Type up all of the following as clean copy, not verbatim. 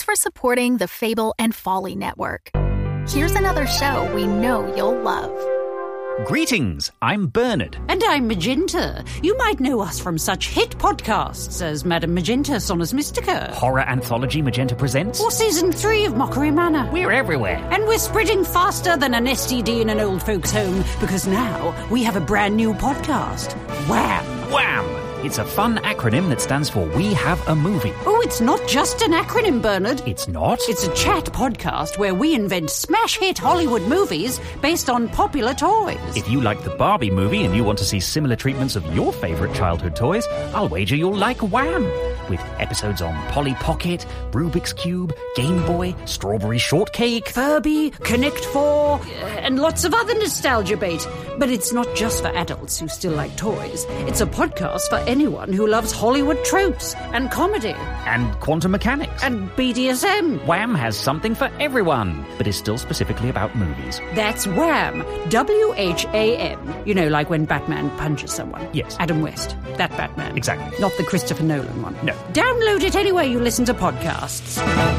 for supporting the Fable and Folly Network. Here's another show we know you'll love. Greetings, I'm Bernard. And I'm Magenta. You might know us from such hit podcasts as Madame Magenta, Sonus Mystica. Horror anthology Magenta Presents. Or Season 3 of Mockery Manor. We're everywhere. And we're spreading faster than an STD in an old folks' home, because now we have a brand new podcast. Wham! Wham! It's a fun acronym that stands for We Have a Movie. Oh, it's not just an acronym, Bernard. It's not? It's a chat podcast where we invent smash-hit Hollywood movies based on popular toys. If you like the Barbie movie and you want to see similar treatments of your favourite childhood toys, I'll wager you'll like Wham! With episodes on Polly Pocket, Rubik's Cube, Game Boy, Strawberry Shortcake, Furby, Connect 4, and lots of other nostalgia bait. But it's not just for adults who still like toys. It's a podcast for anyone who loves Hollywood tropes and comedy. And quantum mechanics. And BDSM. Wham has something for everyone, but is still specifically about movies. That's Wham! W-H-A-M. You know, like when Batman punches someone. Yes. Adam West. That Batman. Exactly. Not the Christopher Nolan one. No. Download it anywhere you listen to podcasts.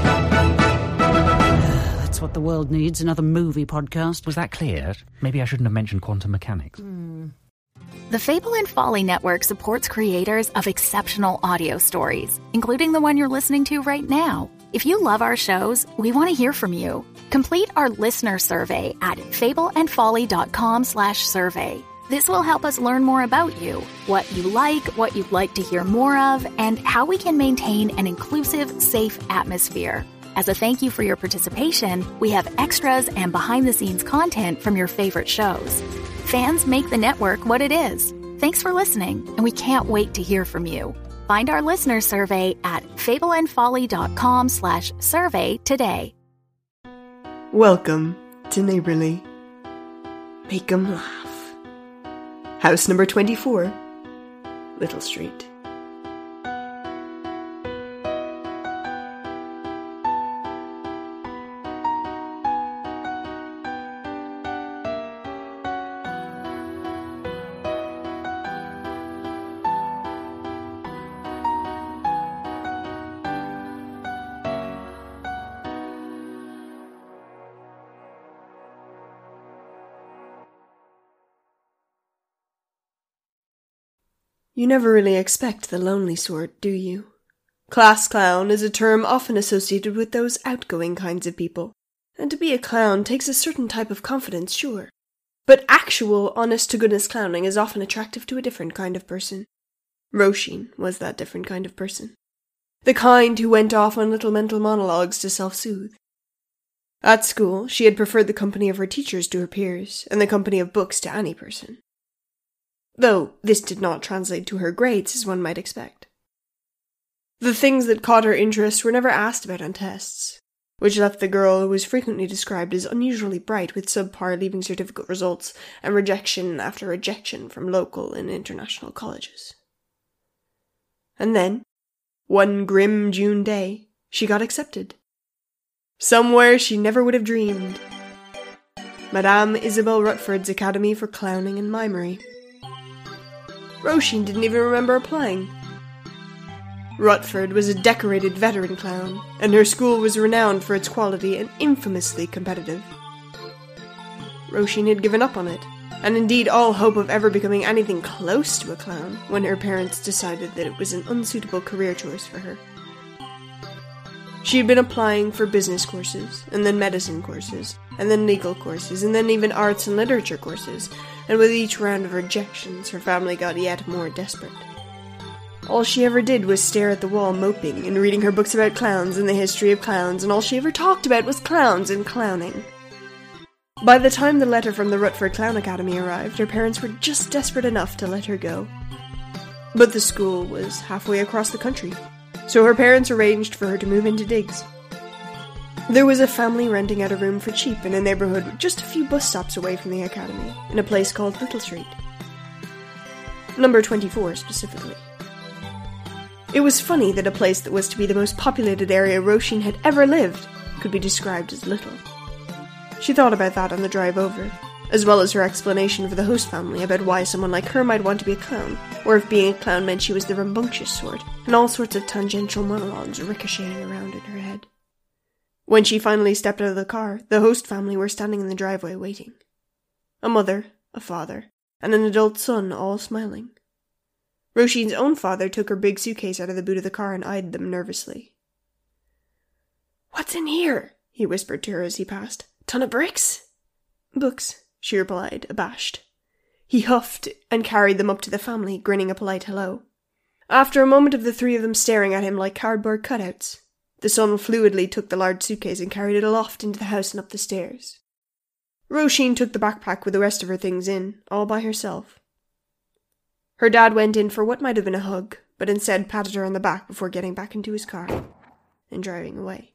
That's what the world needs, another movie podcast. Was that clear? Maybe I shouldn't have mentioned quantum mechanics. The Fable and Folly Network supports creators of exceptional audio stories, including the one you're listening to right now. If you love our shows, we want to hear from you. Complete our listener survey at fableandfolly.com/survey. This will help us learn more about you, what you like, what you'd like to hear more of, and how we can maintain an inclusive, safe atmosphere. As a thank you for your participation, we have extras and behind-the-scenes content from your favorite shows. Fans make the network what it is. Thanks for listening, and we can't wait to hear from you. Find our listener survey at fableandfolly.com/survey today. Welcome to Neighborly. Make 'em laugh. House number 24, Little Street. You never really expect the lonely sort, do you? Class clown is a term often associated with those outgoing kinds of people, and to be a clown takes a certain type of confidence, sure. But actual, honest-to-goodness clowning is often attractive to a different kind of person. Roisin was that different kind of person. The kind who went off on little mental monologues to self-soothe. At school, she had preferred the company of her teachers to her peers, and the company of books to any person. Though this did not translate to her grades, as one might expect. The things that caught her interest were never asked about on tests, which left the girl who was frequently described as unusually bright with subpar leaving certificate results and rejection after rejection from local and international colleges. And then, one grim June day, she got accepted. Somewhere she never would have dreamed. Madame Isabel Rutford's Academy for Clowning and Mimery. Roisin didn't even remember applying. Rutford was a decorated veteran clown, and her school was renowned for its quality and infamously competitive. Roisin had given up on it, and indeed all hope of ever becoming anything close to a clown, when her parents decided that it was an unsuitable career choice for her. She had been applying for business courses, and then medicine courses, and then legal courses, and then even arts and literature courses, and with each round of rejections, her family got yet more desperate. All she ever did was stare at the wall moping and reading her books about clowns and the history of clowns, and all she ever talked about was clowns and clowning. By the time the letter from the Rutford Clown Academy arrived, her parents were just desperate enough to let her go. But the school was halfway across the country, so her parents arranged for her to move into Diggs. There was a family renting out a room for cheap in a neighborhood just a few bus stops away from the academy, in a place called Little Street. Number 24, specifically. It was funny that a place that was to be the most populated area Roisin had ever lived could be described as little. She thought about that on the drive over, as well as her explanation for the host family about why someone like her might want to be a clown, or if being a clown meant she was the rambunctious sort, and all sorts of tangential monologues ricocheting around in her head. When she finally stepped out of the car, the host family were standing in the driveway waiting. A mother, a father, and an adult son, all smiling. Roisin's own father took her big suitcase out of the boot of the car and eyed them nervously. "What's in here?" he whispered to her as he passed. "Ton of bricks?" "Books," she replied, abashed. He huffed and carried them up to the family, grinning a polite hello. After a moment of the three of them staring at him like cardboard cutouts, the son fluidly took the large suitcase and carried it aloft into the house and up the stairs. Roisin took the backpack with the rest of her things in, all by herself. Her dad went in for what might have been a hug, but instead patted her on the back before getting back into his car and driving away.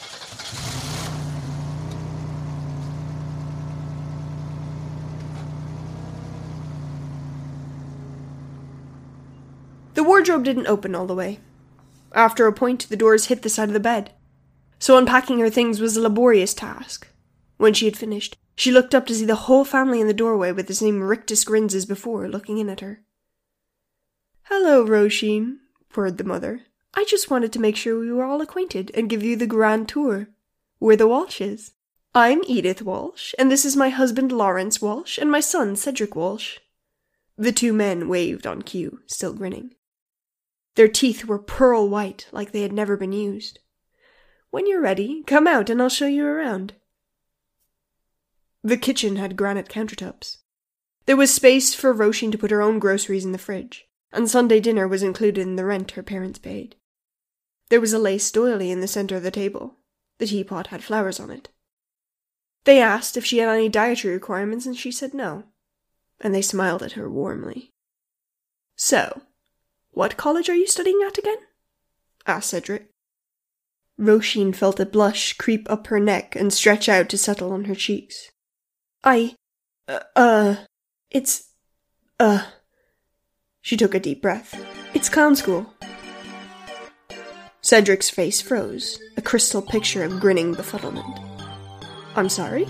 The wardrobe didn't open all the way. After a point, the doors hit the side of the bed, so unpacking her things was a laborious task. When she had finished, she looked up to see the whole family in the doorway with the same rictus grins as before, looking in at her. "Hello, Roisin," purred the mother. "I just wanted to make sure we were all acquainted and give you the grand tour. We're the Walshes. I'm Edith Walsh, and this is my husband Lawrence Walsh and my son Cedric Walsh." The two men waved on cue, still grinning. Their teeth were pearl white, like they had never been used. "When you're ready, come out and I'll show you around." The kitchen had granite countertops. There was space for Roisin to put her own groceries in the fridge, and Sunday dinner was included in the rent her parents paid. There was a lace doily in the centre of the table. The teapot had flowers on it. They asked if she had any dietary requirements, and she said no, and they smiled at her warmly. "So, what college are you studying at again?" asked Cedric. Roisin felt a blush creep up her neck and stretch out to settle on her cheeks. She took a deep breath. "It's clown school." Cedric's face froze, a crystal picture of grinning befuddlement. "I'm sorry?"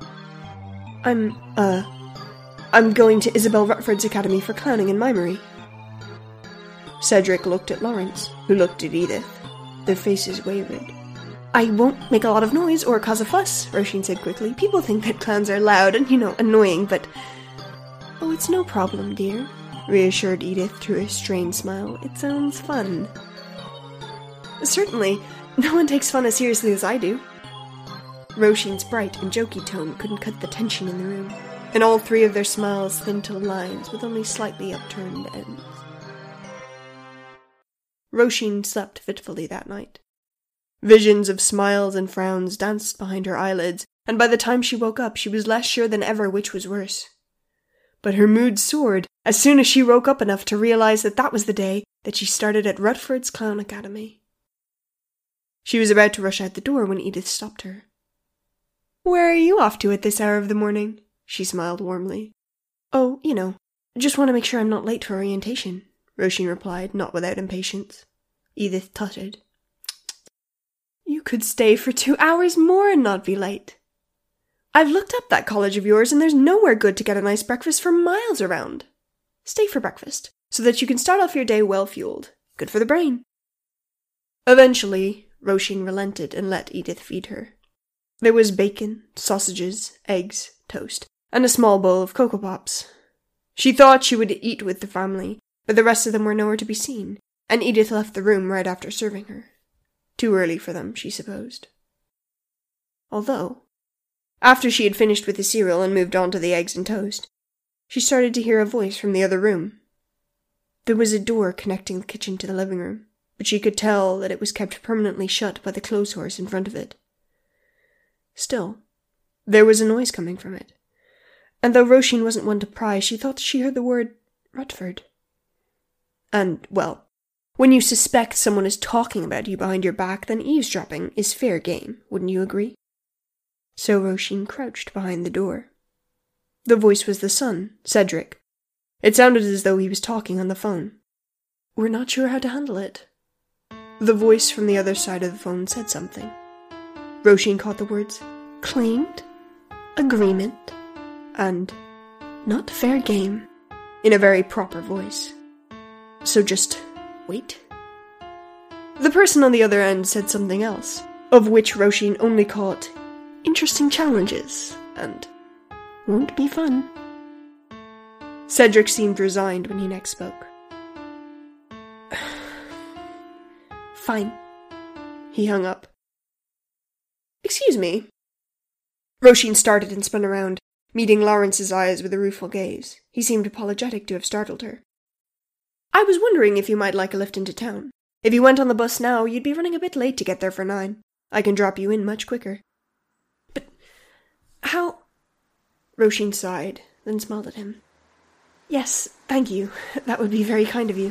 I'm going to Isabel Rutford's Academy for Clowning and Mimery." Cedric looked at Lawrence, who looked at Edith. Their faces wavered. "I won't make a lot of noise or cause a fuss," Roisin said quickly. "People think that clowns are loud and, annoying, but—" "Oh, it's no problem, dear," reassured Edith through a strained smile. "It sounds fun." "Certainly. No one takes fun as seriously as I do." Roisin's bright and jokey tone couldn't cut the tension in the room, and all three of their smiles thinned to lines with only slightly upturned ends. Roisin slept fitfully that night. Visions of smiles and frowns danced behind her eyelids, and by the time she woke up she was less sure than ever which was worse. But her mood soared as soon as she woke up enough to realize that was the day that she started at Rutford's Clown Academy. She was about to rush out the door when Edith stopped her. "Where are you off to at this hour of the morning?" She smiled warmly. "Oh, just want to make sure I'm not late for orientation," Roisin replied, not without impatience. Edith tutted. "You could stay for 2 hours more and not be late. I've looked up that college of yours and there's nowhere good to get a nice breakfast for miles around. Stay for breakfast, so that you can start off your day well-fueled. Good for the brain." Eventually, Roisin relented and let Edith feed her. There was bacon, sausages, eggs, toast, and a small bowl of Cocoa Pops. She thought she would eat with the family, but the rest of them were nowhere to be seen, and Edith left the room right after serving her. Too early for them, she supposed. Although, after she had finished with the cereal and moved on to the eggs and toast, she started to hear a voice from the other room. There was a door connecting the kitchen to the living room, but she could tell that it was kept permanently shut by the clothes horse in front of it. Still, there was a noise coming from it, and though Roisin wasn't one to pry, she thought she heard the word Rutford. And, well, when you suspect someone is talking about you behind your back, then eavesdropping is fair game, wouldn't you agree? So Roisin crouched behind the door. The voice was the son, Cedric. It sounded as though he was talking on the phone. "We're not sure how to handle it." The voice from the other side of the phone said something. Roisin caught the words, "claimed," "agreement," and "not fair game," in a very proper voice. So just wait. The person on the other end said something else, of which Roisin only caught interesting challenges and won't be fun. Cedric seemed resigned when he next spoke. Fine. He hung up. Excuse me. Roisin started and spun around, meeting Lawrence's eyes with a rueful gaze. He seemed apologetic to have startled her. I was wondering if you might like a lift into town. If you went on the bus now, you'd be running a bit late to get there for 9. I can drop you in much quicker. But how... Roisin sighed, then smiled at him. Yes, thank you. That would be very kind of you.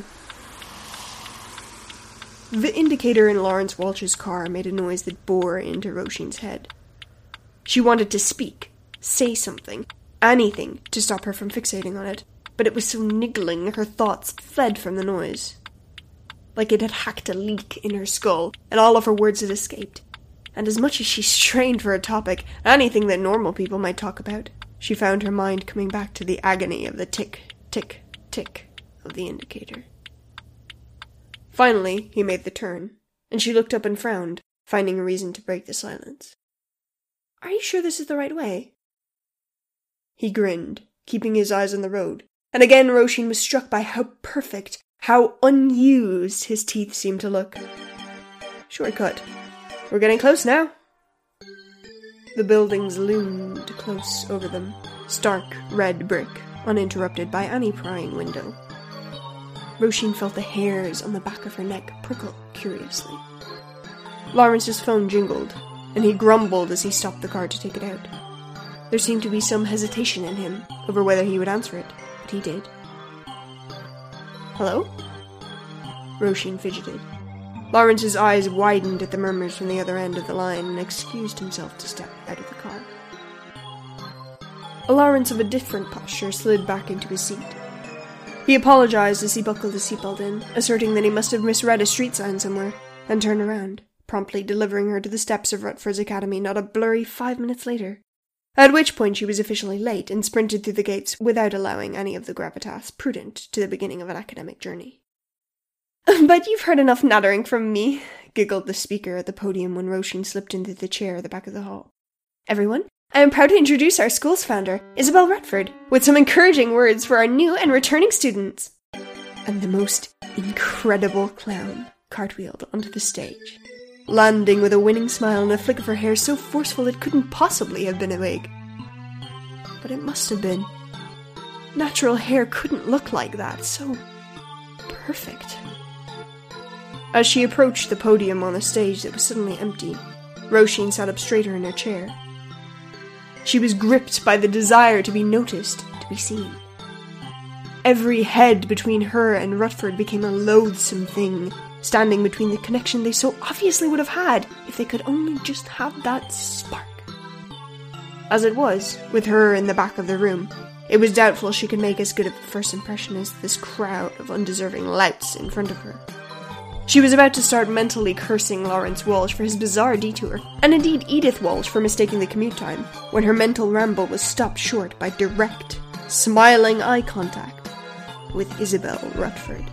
The indicator in Lawrence Walsh's car made a noise that bore into Roisin's head. She wanted to speak, say something, anything to stop her from fixating on it, but it was so niggling her thoughts fled from the noise. Like it had hacked a leak in her skull, and all of her words had escaped. And as much as she strained for a topic, anything that normal people might talk about, she found her mind coming back to the agony of the tick, tick, tick of the indicator. Finally, he made the turn, and she looked up and frowned, finding a reason to break the silence. Are you sure this is the right way? He grinned, keeping his eyes on the road, and again Roisin was struck by how perfect, how unused his teeth seemed to look. Shortcut. We're getting close now. The buildings loomed close over them, stark red brick, uninterrupted by any prying window. Roisin felt the hairs on the back of her neck prickle curiously. Lawrence's phone jingled, and he grumbled as he stopped the car to take it out. There seemed to be some hesitation in him over whether he would answer it, but he did. Hello? Roisin fidgeted. Lawrence's eyes widened at the murmurs from the other end of the line and excused himself to step out of the car. Lawrence of a different posture slid back into his seat. He apologized as he buckled his seatbelt in, asserting that he must have misread a street sign somewhere, and turned around, promptly delivering her to the steps of Rutford's Academy not a blurry 5 minutes later, at which point she was officially late and sprinted through the gates without allowing any of the gravitas prudent to the beginning of an academic journey. But you've heard enough nattering from me, giggled the speaker at the podium when Roisin slipped into the chair at the back of the hall. Everyone, I am proud to introduce our school's founder, Isabel Rutford, with some encouraging words for our new and returning students. And the most incredible clown cartwheeled onto the stage, landing with a winning smile and a flick of her hair so forceful it couldn't possibly have been a wig. But it must have been. Natural hair couldn't look like that, so perfect. As she approached the podium on a stage that was suddenly empty, Roisin sat up straighter in her chair. She was gripped by the desire to be noticed, to be seen. Every head between her and Rutford became a loathsome thing, standing between the connection they so obviously would have had if they could only just have that spark. As it was, with her in the back of the room, it was doubtful she could make as good of a first impression as this crowd of undeserving louts in front of her. She was about to start mentally cursing Lawrence Walsh for his bizarre detour, and indeed Edith Walsh for mistaking the commute time, when her mental ramble was stopped short by direct, smiling eye contact with Isabel Rutford.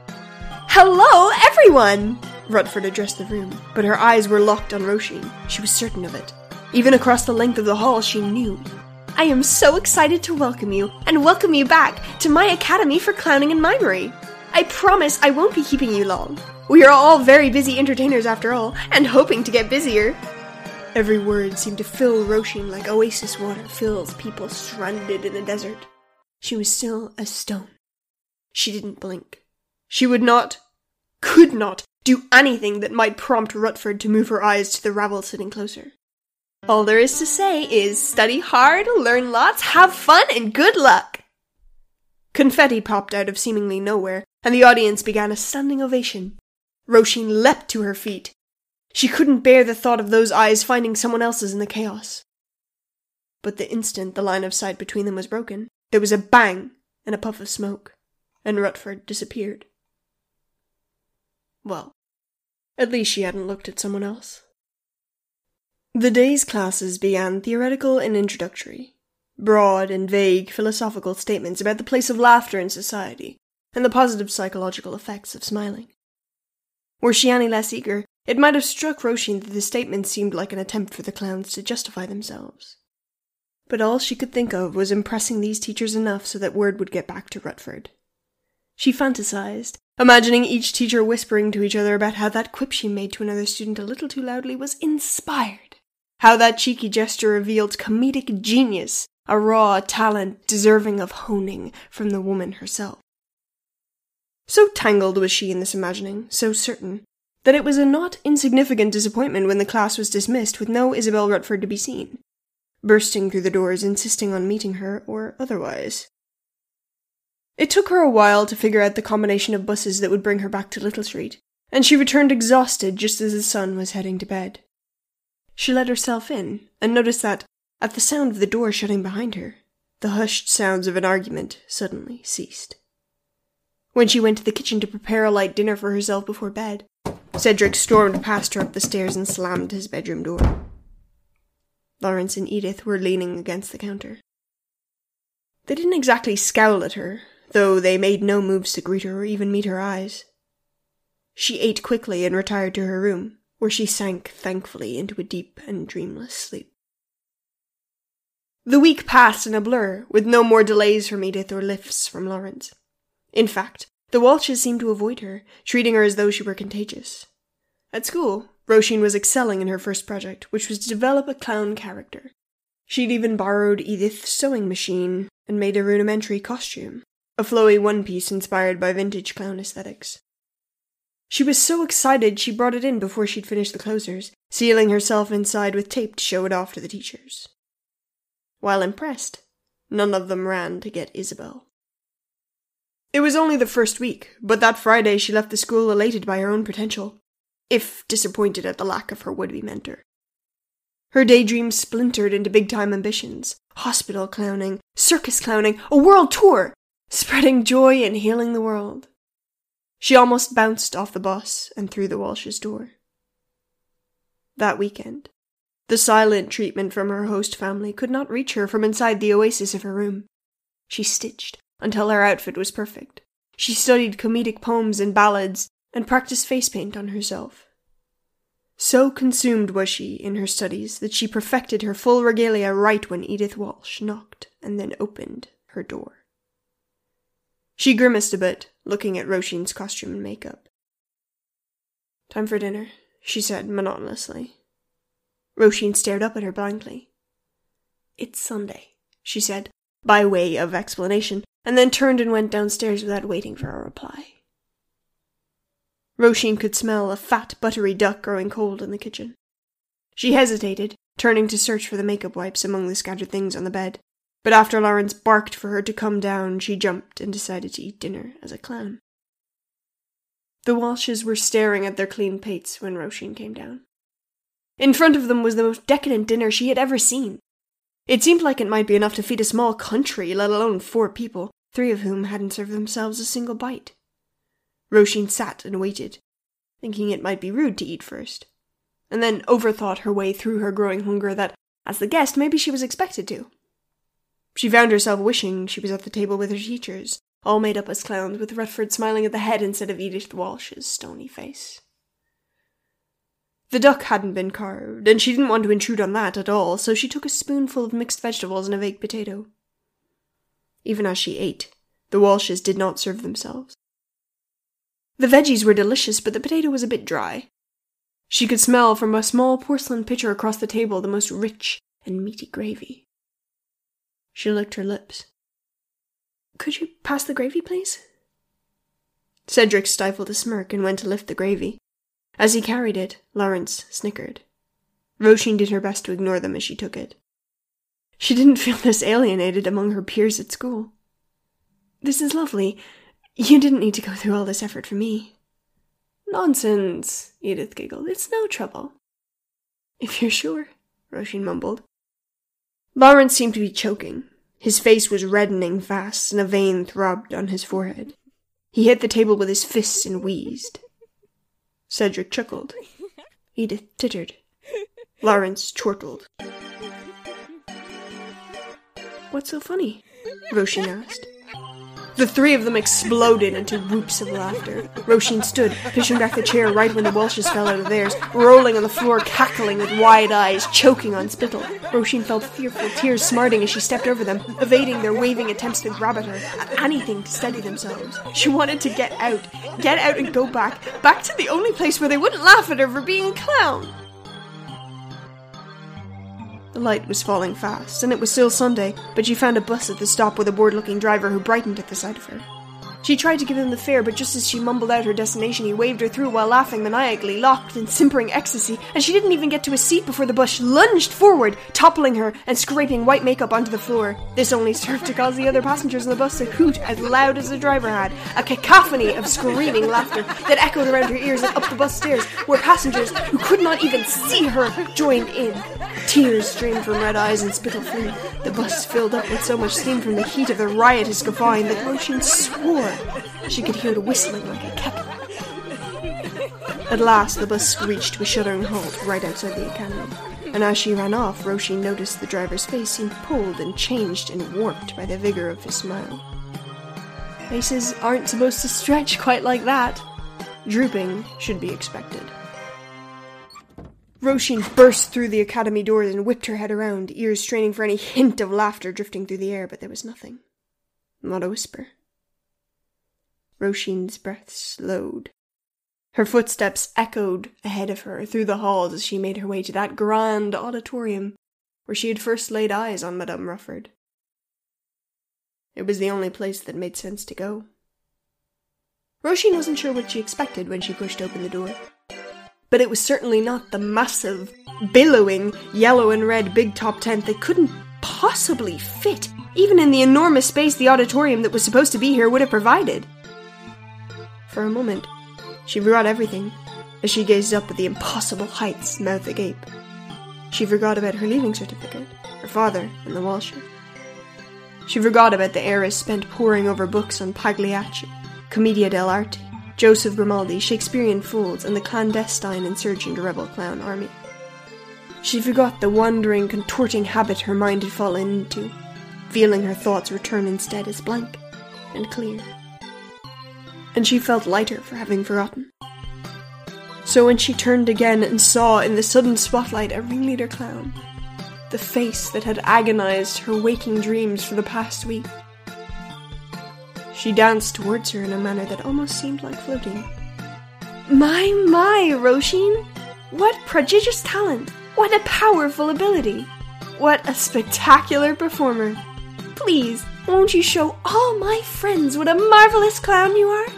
Hello, everyone! Rutford addressed the room, but her eyes were locked on Roisin. She was certain of it. Even across the length of the hall, she knew. I am so excited to welcome you, and welcome you back to my Academy for Clowning and Mimery. I promise I won't be keeping you long. We are all very busy entertainers after all, and hoping to get busier. Every word seemed to fill Roisin like oasis water fills people stranded in the desert. She was still as stone. She didn't blink. She would not, could not, do anything that might prompt Rutford to move her eyes to the rabble sitting closer. All there is to say is study hard, learn lots, have fun, and good luck. Confetti popped out of seemingly nowhere, and the audience began a standing ovation. Roisin leapt to her feet. She couldn't bear the thought of those eyes finding someone else's in the chaos. But the instant the line of sight between them was broken, there was a bang and a puff of smoke, and Rutford disappeared. Well, at least she hadn't looked at someone else. The day's classes began theoretical and introductory. Broad and vague philosophical statements about the place of laughter in society, and the positive psychological effects of smiling. Were she any less eager, It might have struck Roisin that the statement seemed like an attempt for the clowns to justify themselves. But all she could think of was impressing these teachers enough so that word would get back to Rutford. She fantasized, imagining each teacher whispering to each other about how that quip she made to another student a little too loudly was inspired, how that cheeky gesture revealed comedic genius, a raw talent deserving of honing from the woman herself. So tangled was she in this imagining, so certain, that it was a not insignificant disappointment when the class was dismissed with no Isabel Rutford to be seen, bursting through the doors insisting on meeting her or otherwise. It took her a while to figure out the combination of buses that would bring her back to Little Street, and she returned exhausted just as the sun was heading to bed. She let herself in, and noticed that, at the sound of the door shutting behind her, the hushed sounds of an argument suddenly ceased. When she went to the kitchen to prepare a light dinner for herself before bed, Cedric stormed past her up the stairs and slammed his bedroom door. Lawrence and Edith were leaning against the counter. They didn't exactly scowl at her, though they made no moves to greet her or even meet her eyes. She ate quickly and retired to her room, where she sank thankfully into a deep and dreamless sleep. The week passed in a blur, with no more delays from Edith or lifts from Lawrence. In fact, the Walshes seemed to avoid her, treating her as though she were contagious. At school, Roisin was excelling in her first project, which was to develop a clown character. She'd even borrowed Edith's sewing machine and made a rudimentary costume, a flowy one-piece inspired by vintage clown aesthetics. She was so excited she brought it in before she'd finished the closers, sealing herself inside with tape to show it off to the teachers. While impressed, none of them ran to get Isabel. It was only the first week, but that Friday she left the school elated by her own potential, if disappointed at the lack of her would-be mentor. Her daydreams splintered into big-time ambitions, hospital clowning, circus clowning, a world tour, spreading joy and healing the world. She almost bounced off the bus and through the Walsh's door. That weekend, the silent treatment from her host family could not reach her from inside the oasis of her room. She stitched until her outfit was perfect. She studied comedic poems and ballads and practiced face paint on herself. So consumed was she in her studies that she perfected her full regalia right when Edith Walsh knocked and then opened her door. She grimaced a bit, looking at Roisin's costume and makeup. "Time for dinner," she said monotonously. Roisin stared up at her blankly. "It's Sunday," she said, by way of explanation, and then turned and went downstairs without waiting for a reply. Roisin could smell a fat, buttery duck growing cold in the kitchen. She hesitated, turning to search for the makeup wipes among the scattered things on the bed, but after Lawrence barked for her to come down, she jumped and decided to eat dinner as a clown. The Walshes were staring at their clean plates when Roisin came down. In front of them was the most decadent dinner she had ever seen. It seemed like it might be enough to feed a small country, let alone 4 people, 3 of whom hadn't served themselves a single bite. Roisin sat and waited, thinking it might be rude to eat first, and then overthought her way through her growing hunger that, as the guest, maybe she was expected to. She found herself wishing she was at the table with her teachers, all made up as clowns, with Rutford smiling at the head instead of Edith Walsh's stony face. The duck hadn't been carved, and she didn't want to intrude on that at all, so she took a spoonful of mixed vegetables and a baked potato. Even as she ate, the Walshes did not serve themselves. The veggies were delicious, but the potato was a bit dry. She could smell from a small porcelain pitcher across the table the most rich and meaty gravy. She licked her lips. "Could you pass the gravy, please?" Cedric stifled a smirk and went to lift the gravy. As he carried it, Lawrence snickered. Roisin did her best to ignore them as she took it. She didn't feel this alienated among her peers at school. "This is lovely. You didn't need to go through all this effort for me." "Nonsense," Edith giggled. "It's no trouble." "If you're sure," Roisin mumbled. Lawrence seemed to be choking. His face was reddening fast, and a vein throbbed on his forehead. He hit the table with his fists and wheezed. Cedric chuckled. Edith tittered. Lawrence chortled. "What's so funny?" Roisin asked. The three of them exploded into whoops of laughter. Roisin stood, pushing back the chair right when the Walshes fell out of theirs, rolling on the floor, cackling with wide eyes, choking on spittle. Roisin felt fearful tears smarting as she stepped over them, evading their waving attempts to grab at her, anything to steady themselves. She wanted to get out and go back to the only place where they wouldn't laugh at her for being a clown. The light was falling fast, and it was still Sunday, but she found a bus at the stop with a bored-looking driver who brightened at the sight of her. She tried to give him the fare, but just as she mumbled out her destination, he waved her through while laughing maniacally, locked in simpering ecstasy, and she didn't even get to a seat before the bus lunged forward, toppling her and scraping white makeup onto the floor. This only served to cause the other passengers on the bus to hoot as loud as the driver had, a cacophony of screaming laughter that echoed around her ears and up the bus stairs, where passengers who could not even see her joined in. Tears streamed from red eyes and spittle flew. The bus filled up with so much steam from the heat of the riotous guffawing that Roisin swore she could hear it whistling like a kettle. At last, the bus screeched to a shuddering halt right outside the academy, and as she ran off, Roisin noticed the driver's face seemed pulled and changed and warped by the vigor of his smile. Faces aren't supposed to stretch quite like that. Drooping should be expected. Roisin burst through the academy doors and whipped her head around, ears straining for any hint of laughter drifting through the air, but there was nothing. Not a whisper. Roisin's breath slowed. Her footsteps echoed ahead of her through the halls as she made her way to that grand auditorium where she had first laid eyes on Madame Rufford. It was the only place that made sense to go. Roisin wasn't sure what she expected when she pushed open the door. But it was certainly not the massive, billowing, yellow and red big top tent that couldn't possibly fit, even in the enormous space the auditorium that was supposed to be here would have provided. For a moment, she forgot everything as she gazed up at the impossible heights, mouth agape. She forgot about her leaving certificate, her father, and the Walsher. She forgot about the heiress spent poring over books on Pagliacci, Commedia dell'arte, Joseph Grimaldi, Shakespearean fools, and the clandestine insurgent rebel clown army. She forgot the wandering, contorting habit her mind had fallen into, feeling her thoughts return instead as blank and clear. And she felt lighter for having forgotten. So when she turned again and saw in the sudden spotlight a ringleader clown, the face that had agonized her waking dreams for the past week, she danced towards her in a manner that almost seemed like floating. My, Roisin! What prodigious talent! What a powerful ability! What a spectacular performer! Please, won't you show all my friends what a marvelous clown you are?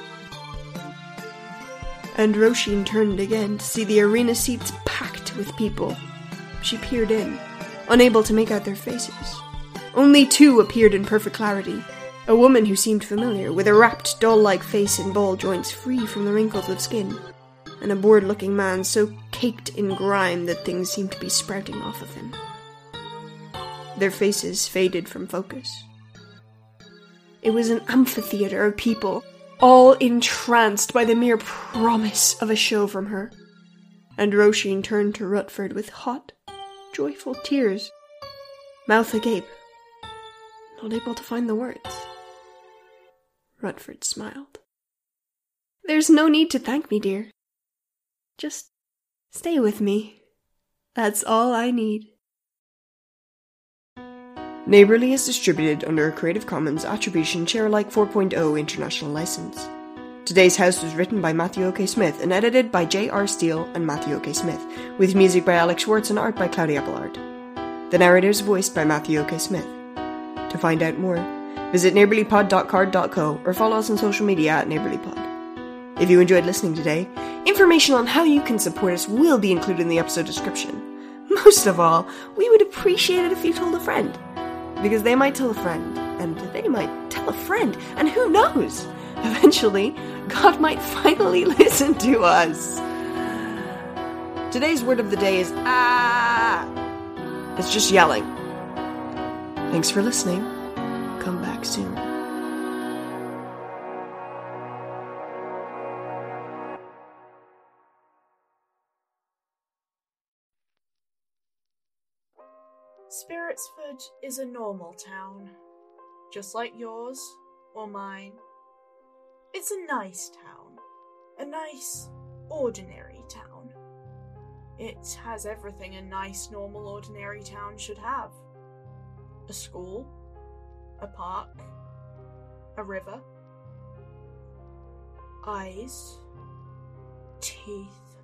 And Roisin turned again to see the arena seats packed with people. She peered in, unable to make out their faces. Only two appeared in perfect clarity. A woman who seemed familiar, with a rapt, doll-like face and ball joints free from the wrinkles of skin, and a bored-looking man so caked in grime that things seemed to be sprouting off of him. Their faces faded from focus. It was an amphitheater of people, all entranced by the mere promise of a show from her, and Roisin turned to Rutford with hot, joyful tears, mouth agape, not able to find the words. Rutford smiled. There's no need to thank me, dear. Just stay with me. That's all I need. Neighbourly is distributed under a Creative Commons Attribution Share-alike 4.0 international license. Today's house was written by Matthew O.K. Smith and edited by J.R. Steele and Matthew O.K. Smith, with music by Alex Schwartz and art by Cloudy Applard. The narrator is voiced by Matthew O.K. Smith. To find out more, visit neighbourlypod.card.co or follow us on social media at neighbourlypod. If you enjoyed listening today, information on how you can support us will be included in the episode description. Most of all, we would appreciate it if you told a friend. Because they might tell a friend, and they might tell a friend, and who knows? Eventually, God might finally listen to us. Today's word of the day is ah. It's just yelling. Thanks for listening. Come back soon. Spiritsford is a normal town, just like yours or mine. It's a nice town. A nice, ordinary town. It has everything a nice, normal, ordinary town should have. A school, a park, a river, eyes, teeth,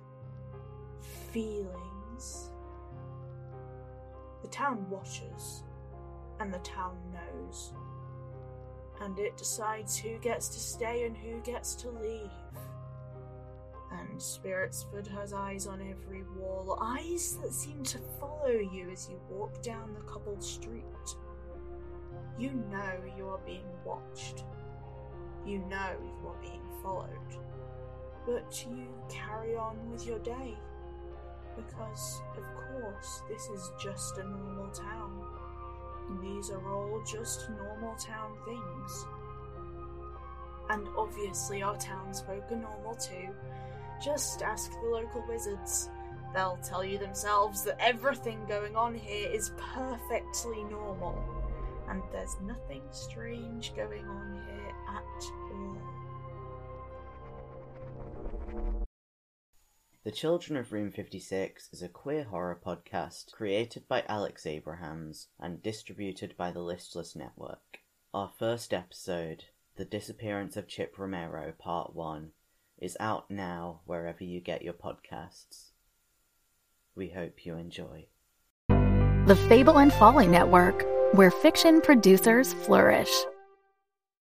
feelings. The town watches, and the town knows. And it decides who gets to stay and who gets to leave. And Spiritsford has eyes on every wall, eyes that seem to follow you as you walk down the cobbled street. You know you are being watched. You know you are being followed. But you carry on with your day. Because, of course, this is just a normal town. These are all just normal town things. And obviously our townsfolk are normal too. Just ask the local wizards. They'll tell you themselves that everything going on here is perfectly normal. And there's nothing strange going on here at all. The Children of Room 56 is a queer horror podcast created by Alex Abrahams and distributed by the Listless Network. Our first episode, The Disappearance of Chip Romero Part 1, is out now wherever you get your podcasts. We hope you enjoy. The Fable and Folly Network, where fiction producers flourish.